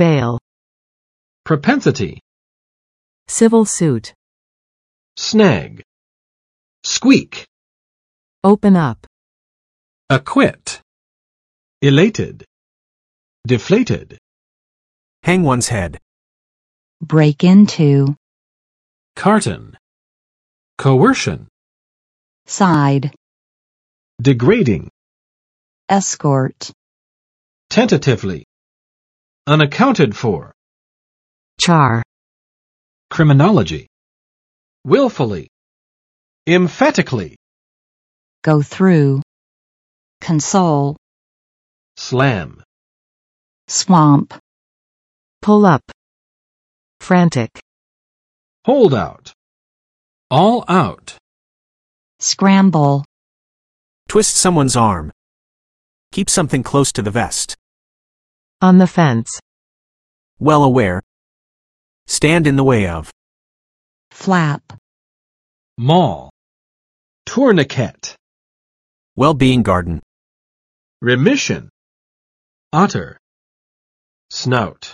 bail, propensity, civil suit, snag, squeak, open up, acquit, elated, deflated, hang one's head, break into, carton, coercion, side, degrading, escort, tentatively, unaccounted for, char, criminology, willfully, emphatically, go through, console, slam, swamp, pull up, frantic, hold out, all out, scramble, twist someone's arm, keep something close to the vest, on the fence, well aware, stand in the way of, flap, maul, tourniquet, well-being garden, remission, otter, snout.